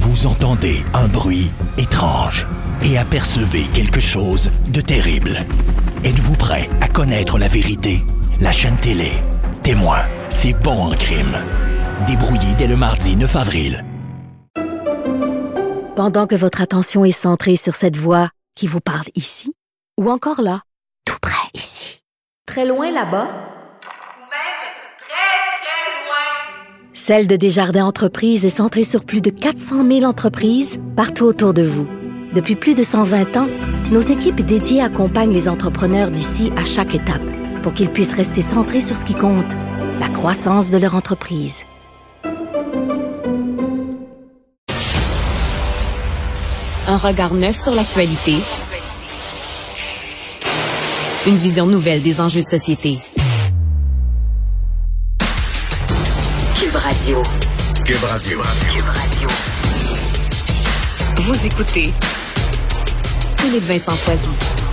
Vous entendez un bruit étrange et apercevez quelque chose de terrible. Êtes-vous prêt à connaître la vérité? La chaîne télé Témoin, c'est bon en crime. Débrouillé dès le mardi 9 avril. Pendant que votre attention est centrée sur cette voix qui vous parle ici, ou encore là, tout près ici, très loin là-bas, Celle de Desjardins Entreprises est centrée sur plus de 400 000 entreprises partout autour de vous. Depuis plus de 120 ans, nos équipes dédiées accompagnent les entrepreneurs d'ici à chaque étape pour qu'ils puissent rester centrés sur ce qui compte, la croissance de leur entreprise. Un regard neuf sur l'actualité. Une vision nouvelle des enjeux de société. Cube Radio. Cube Radio. Cube Radio. Vous écoutez Philippe Vincent Foisy.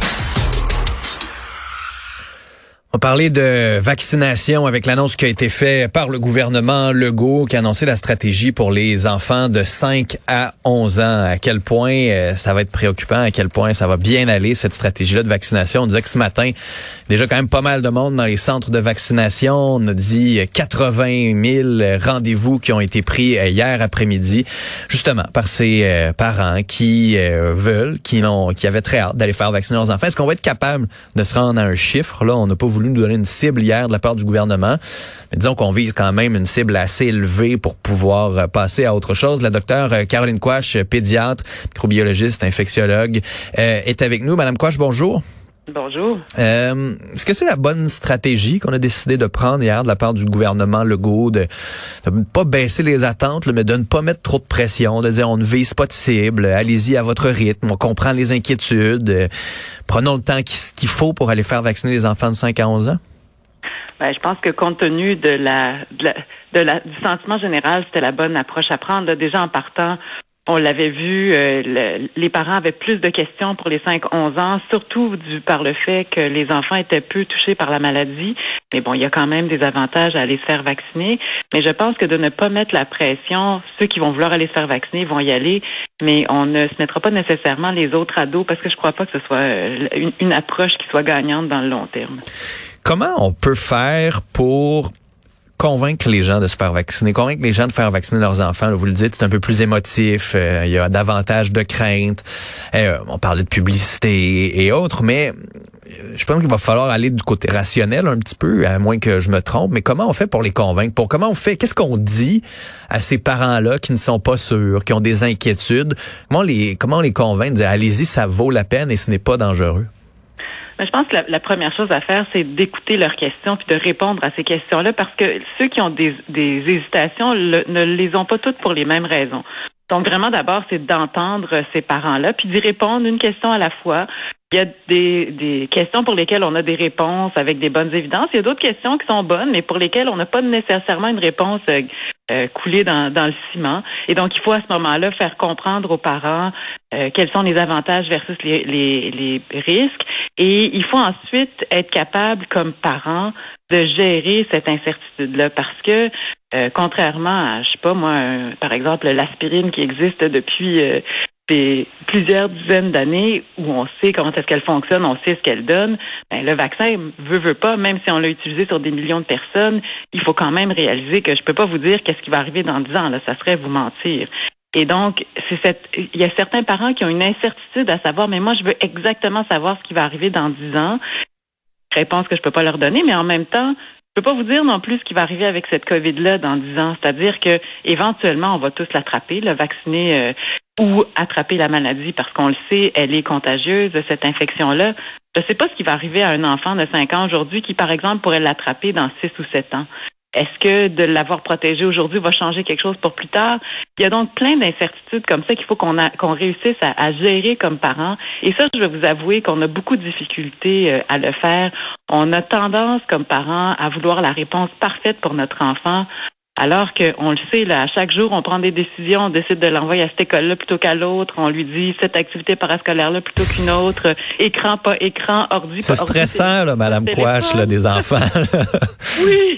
On va parler de vaccination avec l'annonce qui a été faite par le gouvernement Legault qui a annoncé la stratégie pour les enfants de 5 à 11 ans. À quel point ça va être préoccupant, à quel point ça va bien aller, cette stratégie-là de vaccination. On disait que ce matin, déjà quand même pas mal de monde dans les centres de vaccination. On a dit 80 000 rendez-vous qui ont été pris hier après-midi, justement par ces parents qui veulent, qui avaient très hâte d'aller faire vacciner leurs enfants. Est-ce qu'on va être capable de se rendre à un chiffre? Là, on n'a pas voulu nous donner une cible hier de la part du gouvernement. Mais disons qu'on vise quand même une cible assez élevée pour pouvoir passer à autre chose. La docteure Caroline Quach, pédiatre, microbiologiste, infectiologue, est avec nous. Madame Quach, bonjour. Bonjour. Est-ce que c'est la bonne stratégie qu'on a décidé de prendre hier de la part du gouvernement Legault de ne pas baisser les attentes, mais de ne pas mettre trop de pression, de dire on ne vise pas de cible, allez-y à votre rythme, on comprend les inquiétudes, prenons le temps qu'il faut pour aller faire vacciner les enfants de 5 à 11 ans? Ben, je pense que compte tenu du sentiment général, c'était la bonne approche à prendre. Là, déjà en partant, on l'avait vu, les parents avaient plus de questions pour les 5-11 ans, surtout par le fait que les enfants étaient peu touchés par la maladie. Mais bon, il y a quand même des avantages à aller se faire vacciner. Mais je pense que de ne pas mettre la pression, ceux qui vont vouloir aller se faire vacciner vont y aller, mais on ne se mettra pas nécessairement les autres ados parce que je crois pas que ce soit une approche qui soit gagnante dans le long terme. Comment on peut faire pour convaincre les gens de se faire vacciner, convaincre les gens de faire vacciner leurs enfants? Là, vous le dites, c'est un peu plus émotif, il y a davantage de crainte. On parlait de publicité et autres, mais je pense qu'il va falloir aller du côté rationnel un petit peu, à moins que je me trompe. Mais comment on fait pour les convaincre? Qu'est-ce qu'on dit à ces parents-là qui ne sont pas sûrs, qui ont des inquiétudes? Comment on les convainc de dire, allez-y, ça vaut la peine et ce n'est pas dangereux? Mais je pense que la première chose à faire, c'est d'écouter leurs questions puis de répondre à ces questions-là parce que ceux qui ont des hésitations ne les ont pas toutes pour les mêmes raisons. Donc vraiment, d'abord, c'est d'entendre ces parents-là puis d'y répondre une question à la fois. Il y a des questions pour lesquelles on a des réponses avec des bonnes évidences. Il y a d'autres questions qui sont bonnes, mais pour lesquelles on n'a pas nécessairement une réponse coulée dans le ciment. Et donc, il faut à ce moment-là faire comprendre aux parents quels sont les avantages versus les risques. Et il faut ensuite être capable, comme parent, de gérer cette incertitude-là. Parce que, contrairement à, je sais pas moi, par exemple, l'aspirine qui existe depuis plusieurs dizaines d'années où on sait comment est-ce qu'elle fonctionne, on sait ce qu'elle donne, ben, le vaccin veut pas, même si on l'a utilisé sur des millions de personnes, il faut quand même réaliser que je peux pas vous dire qu'est-ce qui va arriver dans 10 ans, là, ça serait vous mentir. Et donc, il y a certains parents qui ont une incertitude à savoir, mais moi, je veux exactement savoir ce qui va arriver dans 10 ans. Réponse que je peux pas leur donner, mais en même temps, je peux pas vous dire non plus ce qui va arriver avec cette COVID-là dans 10 ans. C'est-à-dire que éventuellement, on va tous l'attraper, le vacciner ou attraper la maladie parce qu'on le sait, elle est contagieuse, cette infection-là. Je sais pas ce qui va arriver à un enfant de 5 ans aujourd'hui qui, par exemple, pourrait l'attraper dans 6 ou 7 ans. Est-ce que de l'avoir protégé aujourd'hui va changer quelque chose pour plus tard? Il y a donc plein d'incertitudes comme ça qu'il faut qu'on réussisse à gérer comme parents. Et ça, je vais vous avouer qu'on a beaucoup de difficultés à le faire. On a tendance comme parents à vouloir la réponse parfaite pour notre enfant. Alors qu'on le sait, là, à chaque jour, on prend des décisions, on décide de l'envoyer à cette école-là plutôt qu'à l'autre, on lui dit cette activité parascolaire-là plutôt qu'une autre, écran, pas écran, ordi, c'est pas ordi. C'est stressant, là, Madame Quash, là, des enfants. Oui,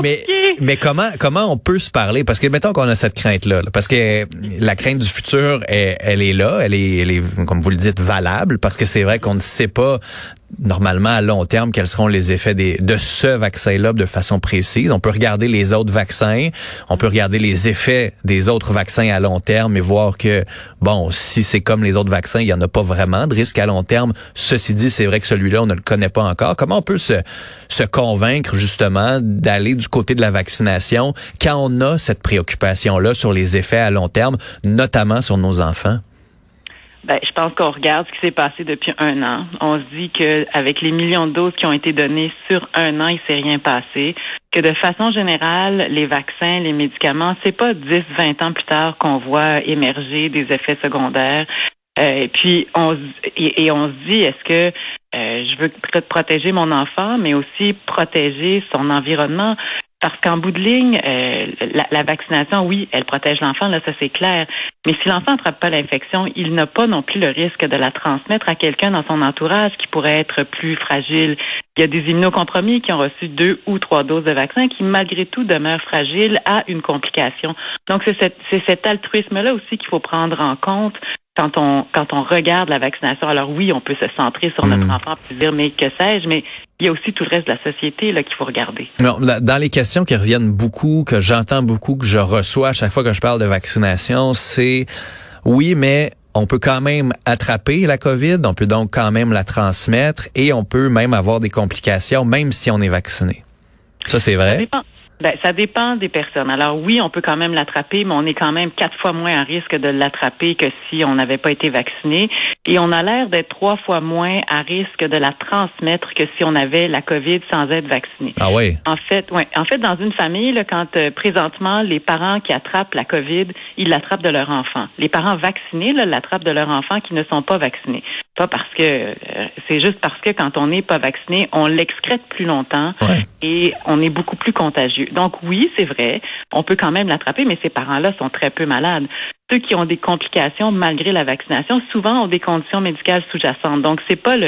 mais comment on peut se parler? Parce que mettons qu'on a cette crainte-là, parce que la crainte du futur, elle est là, elle est, comme vous le dites, valable, parce que c'est vrai qu'on ne sait pas normalement à long terme quels seront les effets de ce vaccin-là de façon précise. On peut regarder les autres vaccins, on peut regarder les effets des autres vaccins à long terme et voir que, bon, si c'est comme les autres vaccins, il n'y en a pas vraiment de risque à long terme. Ceci dit, c'est vrai que celui-là, on ne le connaît pas encore. Comment on peut se convaincre justement d'aller du côté de la vaccination quand on a cette préoccupation-là sur les effets à long terme, notamment sur nos enfants? Ben, je pense qu'on regarde ce qui s'est passé depuis 1 an. On se dit que avec les millions de doses qui ont été données sur 1 an, il s'est rien passé. Que de façon générale, les vaccins, les médicaments, c'est pas 10, 20 ans plus tard qu'on voit émerger des effets secondaires. Et puis on se dit, est-ce que je veux protéger mon enfant, mais aussi protéger son environnement? Parce qu'en bout de ligne, la vaccination, oui, elle protège l'enfant, là, ça c'est clair. Mais si l'enfant n'attrape pas l'infection, il n'a pas non plus le risque de la transmettre à quelqu'un dans son entourage qui pourrait être plus fragile. Il y a des immunocompromis qui ont reçu 2 ou 3 doses de vaccin qui, malgré tout, demeurent fragiles à une complication. Donc, c'est cet altruisme-là aussi qu'il faut prendre en compte quand on regarde la vaccination. Alors oui, on peut se centrer sur notre enfant et dire, mais que sais-je, mais il y a aussi tout le reste de la société là qu'il faut regarder. Non, dans les questions qui reviennent beaucoup, que j'entends beaucoup, que je reçois à chaque fois que je parle de vaccination, c'est oui, mais on peut quand même attraper la COVID, on peut donc quand même la transmettre et on peut même avoir des complications, même si on est vacciné. Ça, c'est vrai? Ça dépend. Ben, ça dépend des personnes. Alors oui, on peut quand même l'attraper, mais on est quand même 4 fois moins à risque de l'attraper que si on n'avait pas été vacciné. Et on a l'air d'être 3 fois moins à risque de la transmettre que si on avait la COVID sans être vacciné. Ah oui? En fait, dans une famille, là, quand présentement, les parents qui attrapent la COVID, ils l'attrapent de leur enfant. Les parents vaccinés là, l'attrapent de leur enfant qui ne sont pas vaccinés. Pas parce que c'est juste parce que quand on n'est pas vacciné, on l'excrète plus longtemps et on est beaucoup plus contagieux. Donc oui, c'est vrai, on peut quand même l'attraper, mais ces parents-là sont très peu malades. Ceux qui ont des complications malgré la vaccination, souvent ont des conditions médicales sous-jacentes. Donc c'est pas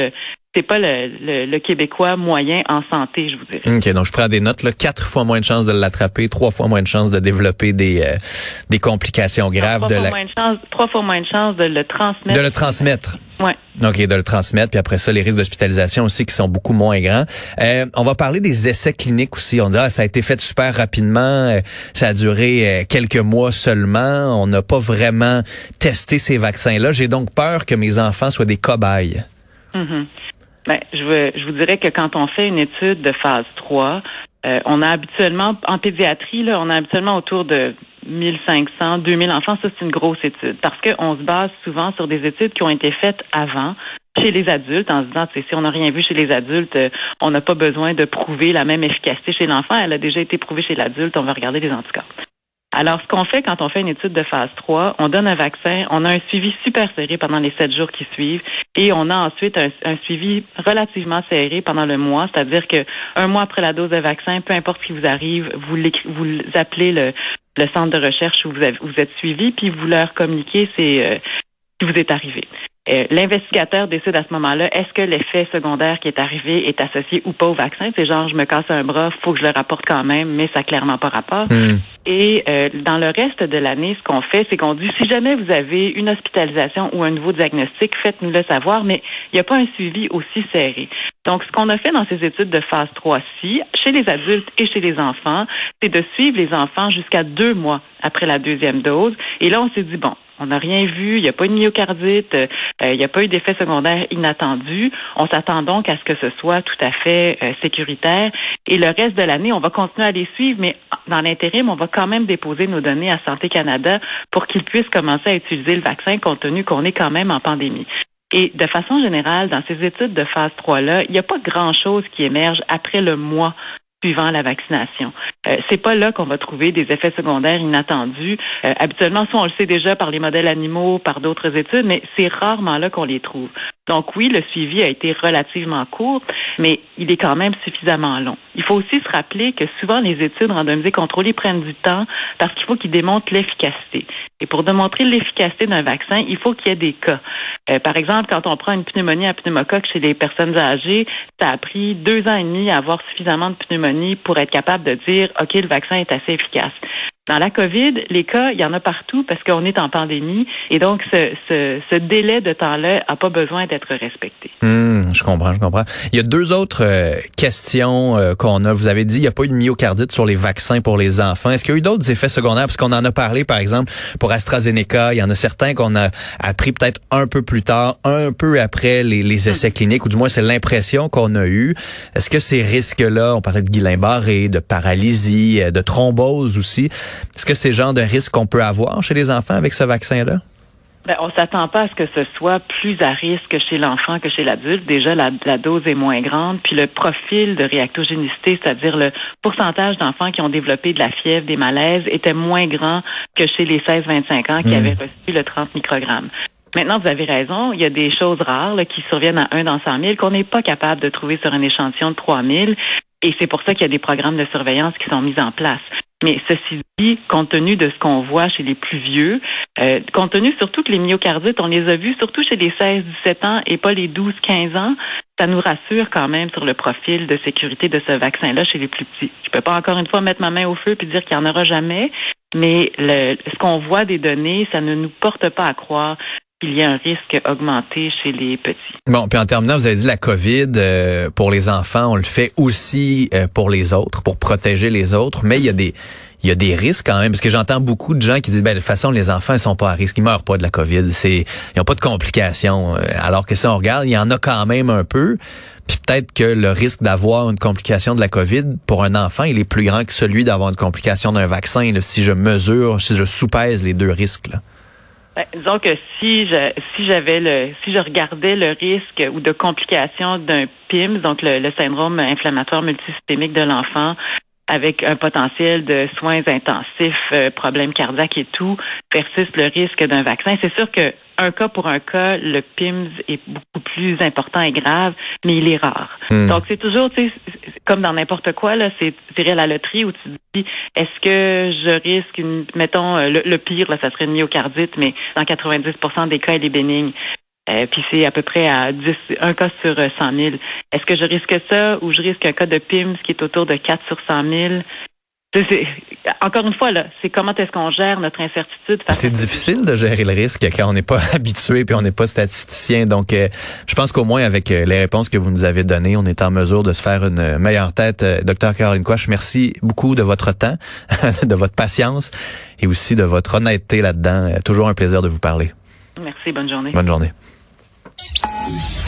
le Québécois moyen en santé, je vous dirais. OK, donc je prends des notes, là. 4 fois moins de chances de l'attraper, 3 fois moins de chances de développer des complications graves. 3 fois moins de chances de le transmettre. De le transmettre. Ouais. OK, de le transmettre, puis après ça, les risques d'hospitalisation aussi qui sont beaucoup moins grands. On va parler des essais cliniques aussi. On dit, ça a été fait super rapidement, ça a duré quelques mois seulement. On n'a pas vraiment testé ces vaccins-là. J'ai donc peur que mes enfants soient des cobayes. Mm-hmm. Ben, je vous dirais que quand on fait une étude de phase 3, on a habituellement, en pédiatrie, là, on a habituellement autour de 1500, 2000 enfants. Ça, c'est une grosse étude parce qu'on se base souvent sur des études qui ont été faites avant chez les adultes en se disant, si on n'a rien vu chez les adultes, on n'a pas besoin de prouver la même efficacité chez l'enfant. Elle a déjà été prouvée chez l'adulte. On va regarder les anticorps. Alors, ce qu'on fait quand on fait une étude de phase 3, on donne un vaccin, on a un suivi super serré pendant les 7 jours qui suivent et on a ensuite un suivi relativement serré pendant le mois, c'est-à-dire que 1 mois après la dose de vaccin, peu importe ce qui vous arrive, vous appelez le centre de recherche où vous êtes suivi, puis vous leur communiquez ce qui vous est arrivé. L'investigateur décide à ce moment-là, est-ce que l'effet secondaire qui est arrivé est associé ou pas au vaccin? C'est genre, je me casse un bras, faut que je le rapporte quand même, mais ça n'a clairement pas rapport. Et dans le reste de l'année, ce qu'on fait, c'est qu'on dit, si jamais vous avez une hospitalisation ou un nouveau diagnostic, faites-nous le savoir, mais il n'y a pas un suivi aussi serré. Donc, ce qu'on a fait dans ces études de phase 3-ci, chez les adultes et chez les enfants, c'est de suivre les enfants jusqu'à 2 mois après la 2e dose. Et là, on s'est dit, bon, on n'a rien vu, il n'y a pas eu de myocardite, il n'y a pas eu d'effet secondaire inattendu. On s'attend donc à ce que ce soit tout à fait sécuritaire. Et le reste de l'année, on va continuer à les suivre, mais dans l'intérim, on va quand même déposer nos données à Santé Canada pour qu'ils puissent commencer à utiliser le vaccin compte tenu qu'on est quand même en pandémie. Et de façon générale, dans ces études de phase 3-là, il n'y a pas grand-chose qui émerge après le mois suivant la vaccination. C'est pas là qu'on va trouver des effets secondaires inattendus. Habituellement, soit on le sait déjà par les modèles animaux, par d'autres études, mais c'est rarement là qu'on les trouve. Donc oui, le suivi a été relativement court, mais il est quand même suffisamment long. Il faut aussi se rappeler que souvent les études randomisées contrôlées prennent du temps parce qu'il faut qu'ils démontrent l'efficacité. Et pour démontrer l'efficacité d'un vaccin, il faut qu'il y ait des cas. Par exemple, quand on prend une pneumonie à pneumocoque chez les personnes âgées, ça a pris 2 ans et demi à avoir suffisamment de pneumonie pour être capable de dire « OK, le vaccin est assez efficace ». Dans la COVID, les cas, il y en a partout parce qu'on est en pandémie et donc ce délai de temps-là n'a pas besoin d'être respecté. Je comprends. Il y a 2 autres questions qu'on a. Vous avez dit il n'y a pas eu de myocardite sur les vaccins pour les enfants. Est-ce qu'il y a eu d'autres effets secondaires? Parce qu'on en a parlé, par exemple, pour AstraZeneca. Il y en a certains qu'on a appris peut-être un peu plus tard, un peu après les essais cliniques, ou du moins c'est l'impression qu'on a eue. Est-ce que ces risques-là, on parlait de Guillain-Barré, de paralysie, de thrombose aussi, est-ce que c'est le genre de risque qu'on peut avoir chez les enfants avec ce vaccin-là? On s'attend pas à ce que ce soit plus à risque chez l'enfant que chez l'adulte. Déjà, la dose est moins grande. Puis le profil de réactogénicité, c'est-à-dire le pourcentage d'enfants qui ont développé de la fièvre, des malaises, était moins grand que chez les 16-25 ans qui avaient reçu le 30 microgrammes. Maintenant, vous avez raison, il y a des choses rares là, qui surviennent à 1 dans 100 000 qu'on n'est pas capable de trouver sur un échantillon de 3 000. Et c'est pour ça qu'il y a des programmes de surveillance qui sont mis en place. Mais ceci dit, compte tenu de ce qu'on voit chez les plus vieux, compte tenu surtout que les myocardites, on les a vus surtout chez les 16-17 ans et pas les 12-15 ans, ça nous rassure quand même sur le profil de sécurité de ce vaccin-là chez les plus petits. Je peux pas encore une fois mettre ma main au feu puis dire qu'il n'y en aura jamais, mais ce qu'on voit des données, ça ne nous porte pas à croire qu'il y a un risque augmenté chez les petits. Bon, puis en terminant, vous avez dit la COVID, pour les enfants, on le fait aussi pour les autres, pour protéger les autres, mais il y a des risques quand même, parce que j'entends beaucoup de gens qui disent, de toute façon, les enfants, ils sont pas à risque, ils meurent pas de la COVID, ils n'ont pas de complications, alors que si on regarde, il y en a quand même un peu, puis peut-être que le risque d'avoir une complication de la COVID pour un enfant, il est plus grand que celui d'avoir une complication d'un vaccin, là, si je soupèse les 2 risques, là. Disons que si je regardais le risque ou de complications d'un PIMS, donc le syndrome inflammatoire multisystémique de l'enfant, avec un potentiel de soins intensifs, problèmes cardiaques et tout, versus le risque d'un vaccin, c'est sûr que un cas pour un cas, le PIMS est beaucoup plus important et grave, mais il est rare. Donc, c'est toujours, tu sais, comme dans n'importe quoi, là, c'est à la loterie où tu te dis, est-ce que je risque, mettons, le pire, là, ça serait une myocardite, mais dans 90% des cas, elle est bénigne. Puis c'est à peu près à 1 cas sur 100 000. Est-ce que je risque ça ou je risque un cas de PIMS qui est autour de 4 sur 100 000? Encore une fois, là, c'est comment est-ce qu'on gère notre incertitude. C'est difficile de gérer le risque quand on n'est pas habitué puis on n'est pas statisticien. Donc, je pense qu'au moins avec les réponses que vous nous avez données, on est en mesure de se faire une meilleure tête. Dr Caroline Quach, merci beaucoup de votre temps, de votre patience et aussi de votre honnêteté là-dedans. Toujours un plaisir de vous parler. Merci, bonne journée. Bonne journée.